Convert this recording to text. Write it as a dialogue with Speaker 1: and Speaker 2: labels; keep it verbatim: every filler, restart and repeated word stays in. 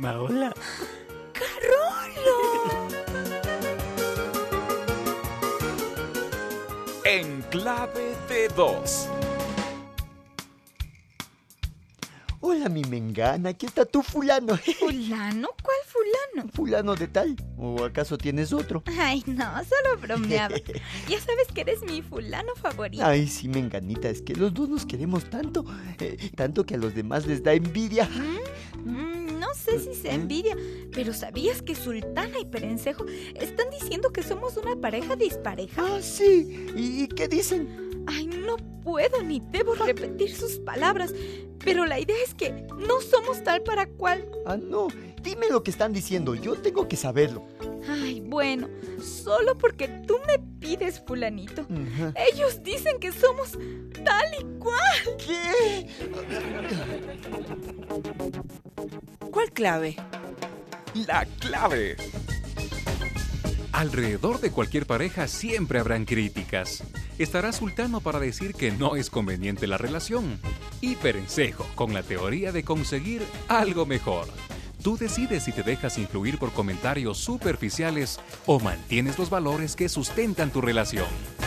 Speaker 1: Hola, hola.
Speaker 2: ¡Carolo!
Speaker 3: En clave de dos.
Speaker 1: Hola, mi mengana, aquí está tu fulano.
Speaker 2: ¿Fulano? ¿Cuál fulano?
Speaker 1: ¿Fulano de tal? ¿O acaso tienes otro?
Speaker 2: Ay, no, solo bromeaba. Ya sabes que eres mi fulano favorito.
Speaker 1: Ay, sí, menganita, es que los dos nos queremos tanto, eh, tanto que a los demás les da envidia.
Speaker 2: ¿Mm? Mm, no sé si se envidia, pero ¿sabías que Sultana y Perencejo están diciendo que somos una pareja dispareja?
Speaker 1: Ah, sí. ¿Y qué dicen?
Speaker 2: Ay, no puedo ni debo repetir sus palabras, pero la idea es que no somos tal para cual.
Speaker 1: Ah, no. Dime lo que están diciendo, yo tengo que saberlo.
Speaker 2: Ay, bueno, solo porque tú me pides, fulanito.
Speaker 1: Uh-huh.
Speaker 2: Ellos dicen que somos tal y cual.
Speaker 1: ¿Qué?
Speaker 4: ¿Cuál clave?
Speaker 3: La clave.
Speaker 5: Alrededor de cualquier pareja siempre habrán críticas. Estará Sultano para decir que no es conveniente la relación. Y Perencejo con la teoría de conseguir algo mejor. Tú decides si te dejas influir por comentarios superficiales o mantienes los valores que sustentan tu relación.